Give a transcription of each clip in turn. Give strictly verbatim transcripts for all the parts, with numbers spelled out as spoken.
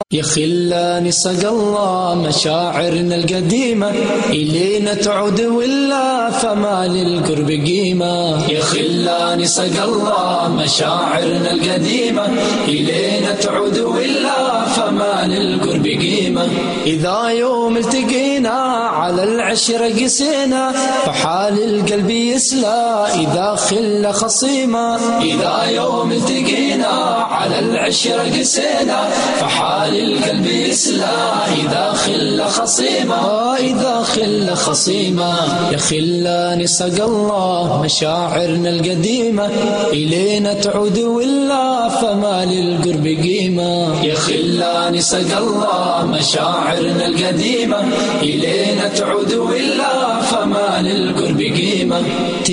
يا خلاني سقى الله مشاعرنا القديمة إلينا تعود ولا فما للقرب قيمة. يا خلاني سقى الله مشاعرنا القديمة إلينا تعود ولا فما للقرب قيمة. إذا يوم التقينا على العشرة قسينا فحال القلب يسلى إذا خلة خصيمة. إذا يوم التقينا على العشرة قسينا فحال القلب يسلى إذا خلة خصيمة. إذا خلة خصيمة. يا خلاني سقى الله مشاعرنا القديمة إلينا تعود ولا فما للقرب قيمة. يا خلاني سقى الله مشاعرنا القديمة إلينا تعود ولا فما للقرب قيمة.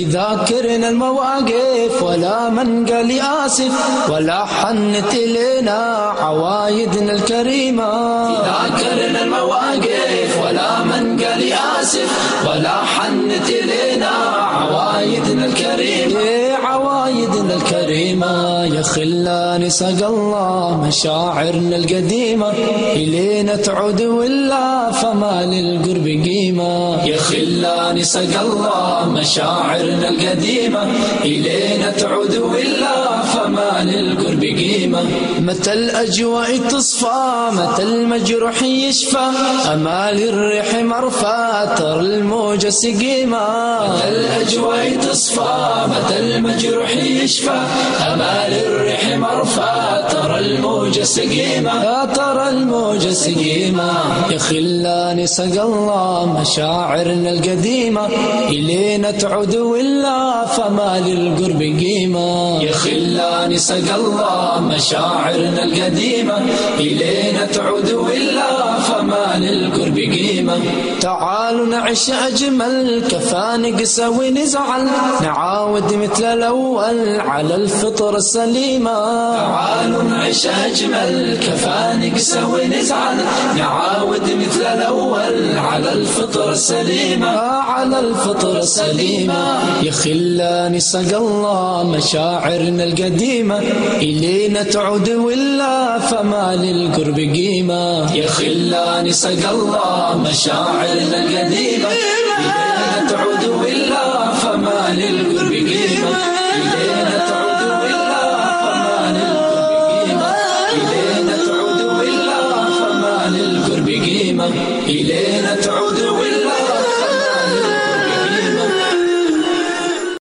تذاكرنا المواقف ولا من قال آسف ولا حنت إلينا عوايدنا الكريمة. تذاكرنا المواقف ولا من قال آسف ولا حنت إلينا عوايدنا الكريمة. عوايدنا الكريمة. يا خلاني سقى الله مشاعرنا القديمة إلينا تعود ولا فما للقرب قيمة. يا خلاني سقى الله مشاعرنا القديمة إلينا تعود ولا فما للقرب قيمة. متى الأجواء تصفى متى المجروح يشفى أمال الريح مرفى ترى الموجة سقيمة. متى الأجواء تصفى متى المجروح يشفى أمال الريح مرفى ترى الموجة سقيمة. ترى الموجة سقيمة. يا خلاني سقى الله مشاعرنا القديمة إلينا تعود ولا فما للقرب قيمة. يا خلاني سقى الله مشاعرنا القديمة إلينا تعود ولا فما للقرب قيمة. تعالوا نعيش أجمل كفى نقسى ونزعل نعاود مثل الأول على الفطرة السليمة. تعالوا نعيش أجمل كفى نقسى ونزعل نعاود مثل الأول على الفطرة السليمة. على الفطرة السليمة. يا خلاني سقى الله مشاعرنا القديمة إلينا تعود ولا فما للقرب قيمة. يا خلاني سقى الله مشاعرنا القديمة إلينا تعود ولا فما للقرب قيمة.